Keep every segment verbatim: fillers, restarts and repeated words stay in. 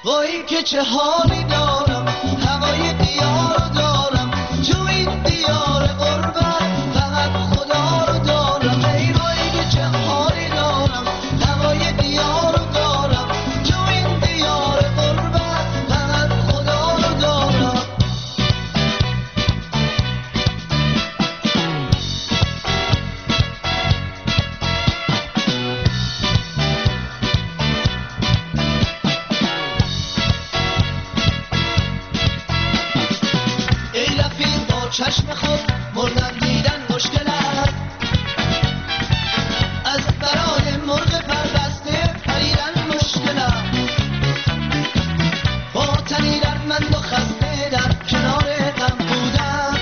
وای که چه حالی دارم، هوای دیار دارم، تو این دیار غربت فقط خدا رو دارم. ای وای که چه حالی دارم، هوای دیار دارم، تو این دیار غربت فقط خدا رو دارم. چشم خود مردن دیدن مشکل است، از برای مرغ پربسته پریدن مشکل است. با تنی دردمند و خسته در کنار غم بودن،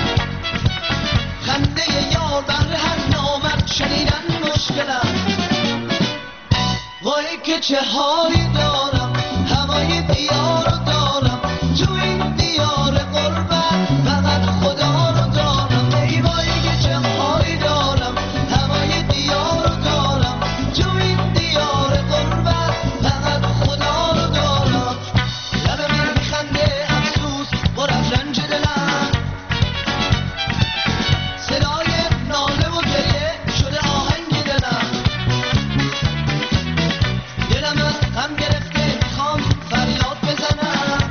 خنده یار بر هر نامرد شنیدن مشکل است. وای که چه حالی دارم، هوای دیار رو دارم، تو این دیار غربت فقط خدا رو دارم. ای وای که چه حالی دارم، هوای دیار رو دارم، تو این دیار غربت فقط خدا رو دارم. لب من میخنده افسوس پر از رنج دلم، صدای ناله و گریه شده آهنگ دلم. دلم از غم گرفته میخوام فریاد بزنم،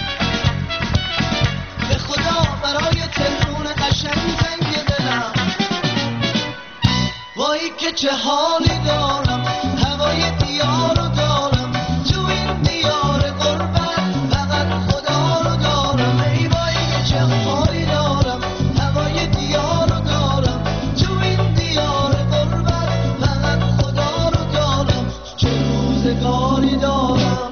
به خدا برای تلفون قشنگ زنگ دلم. وای که چه حالی دارم، هوای دیار رو دارم، تو این دیار غربت فقط خدا رو دارم. ای وای که چه حالی دارم، هوای دیار رو دارم، تو این دیار غربت فقط خدا رو دارم. چه روزگاری دارم.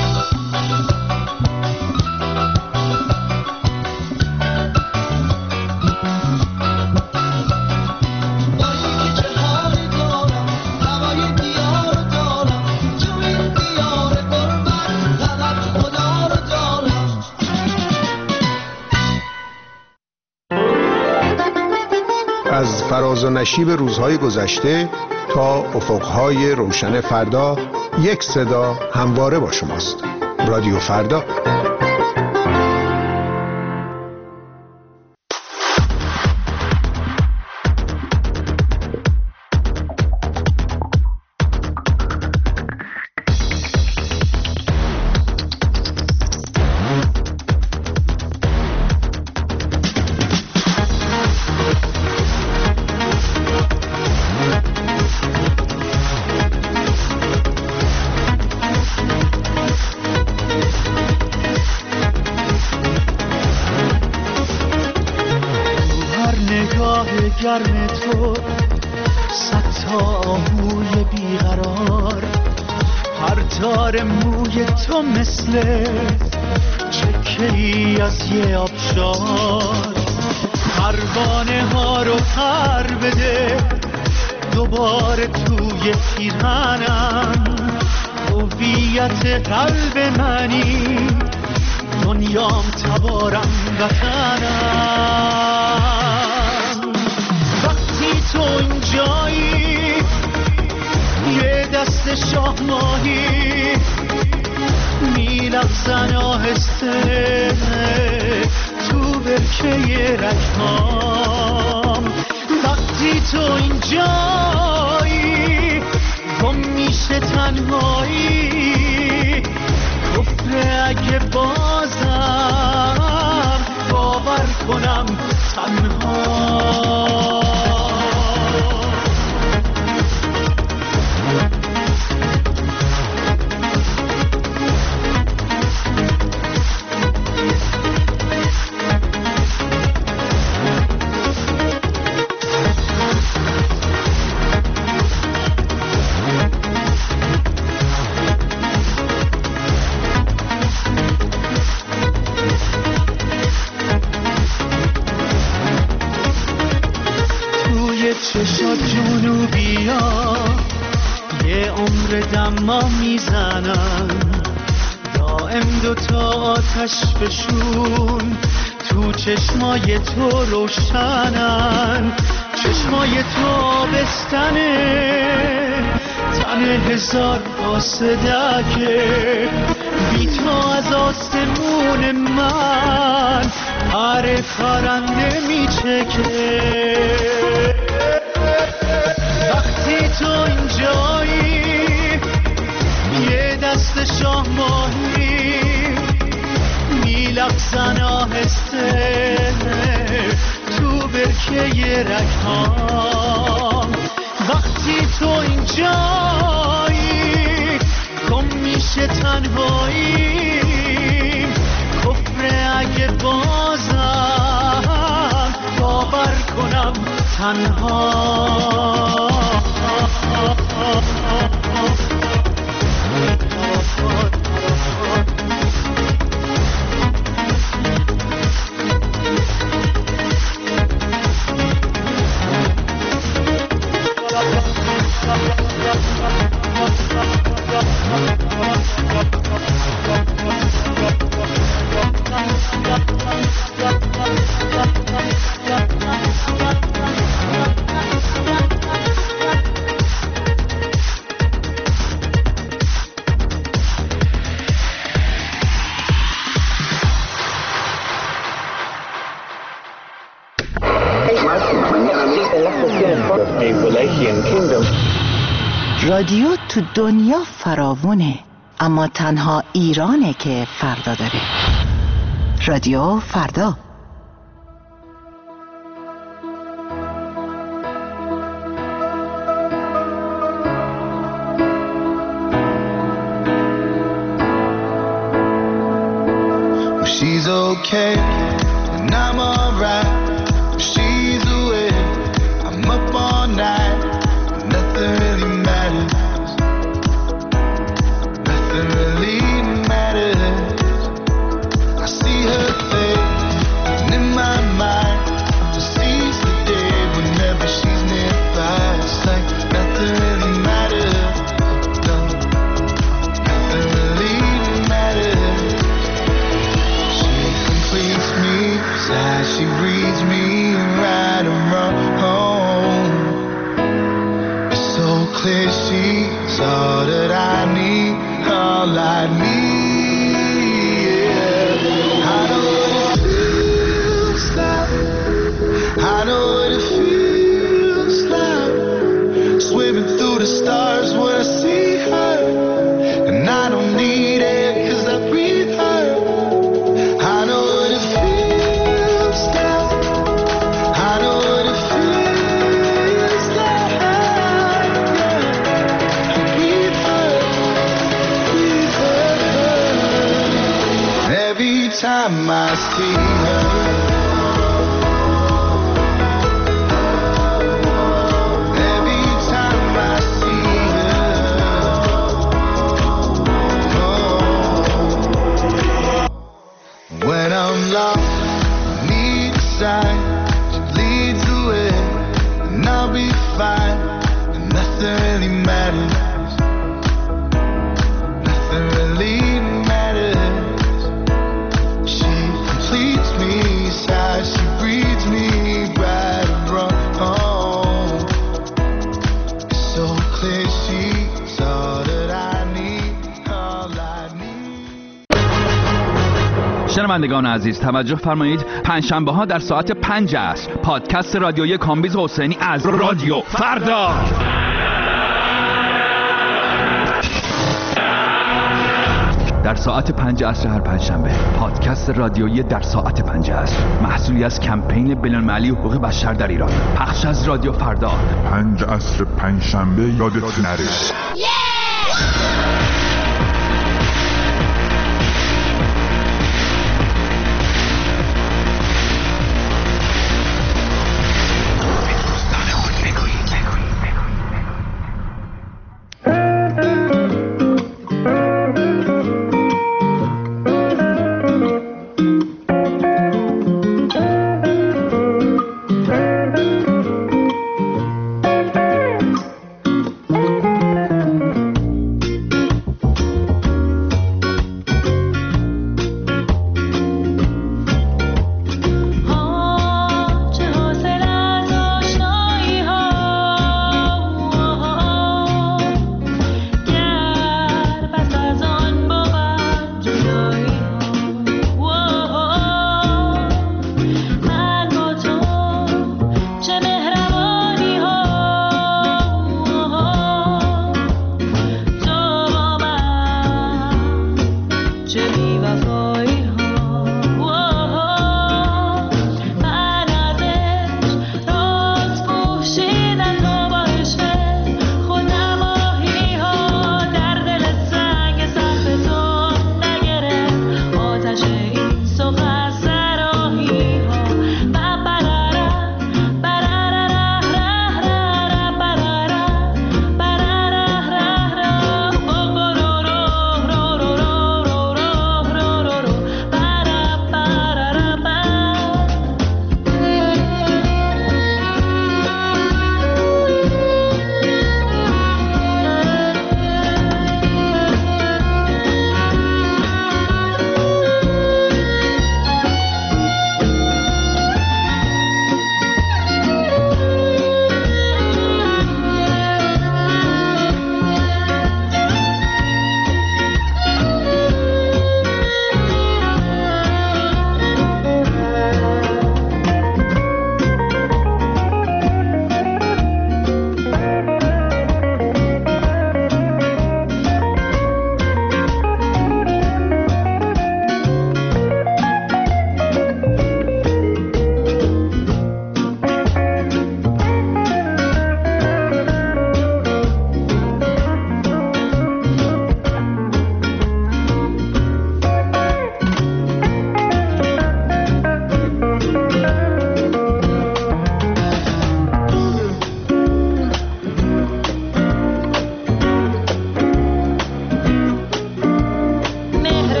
از فراز و نشیب روزهای گذشته تا افقهای روشن فردا، یک صدا همواره با شماست. رادیو فردا. گرم تو صد تا آهوی بیقرار، هر تار موی تو مثل چکه‌ای از یه آبشار. پروانه ها رو پر بده دوباره توی پیرهنم، هویت قلب منی، دنیام تبارم وطنم. تو اینجایی یه دست شاه ماهی میلغزن آهسته تو برکه رگهام. وقتی تو اینجایی گم میشه تنهایی، کفره اگه بازم باور کنم تنها. چشات جنوبیا یه عمر دما میزنن، دائم دوتا آتش بشون تو چشمای تو روشنن. چشمای تو آبستنه تن هزار قاصدکه بی تو از آسمون من هر خارنده میچکه وقتی تو اینجایی یه دست شاه ماهی میلغزن آهسته تو برکه رگهام وقتی تو اینجایی گم میشه تنهایی کفر اگه بازم باور کنم تنها رادیو تو دنیا فراوونه، اما تنها ایرانه که فردا داره. رادیو فردا. She's okay and I'm alright. She's away, I'm up all night. Nothing really matters. Nothing really matters. I see her face, and in my mind, just seize the day whenever she's nearby. It's like nothing really matters. No, nothing really matters. She completes me, as she reads me right around home. It's so clear she's all that I need, all I need. Yeah. I know what it feels like. I know what it feels like. Swimming through the stars when I see her, and I don't need it 'cause I breathe her. I know what it feels like. I know what it feels like. Yeah. I breathe her, breathe her. Every time I see her. Every time I see her. Oh. When I'm lost, need a sign. She leads the way, and I'll be fine. And nothing really matters. Nothing really matters. She completes me, sighs, she breathes me right around. It's so clear she's all that I need, all I need. شنوندگان عزیز توجه فرمایید، پنجشنبه ها در ساعت پنج عصر پادکست رادیویی کامبیز حسینی از رادیو فردا. در ساعت پنج عصر هر پنجشنبه پادکست رادیویی در ساعت پنج عصر محصولی از کمپین بین‌المللی حقوق بشر در ایران، پخش از رادیو فردا. پنج عصر پنجشنبه یادت نره.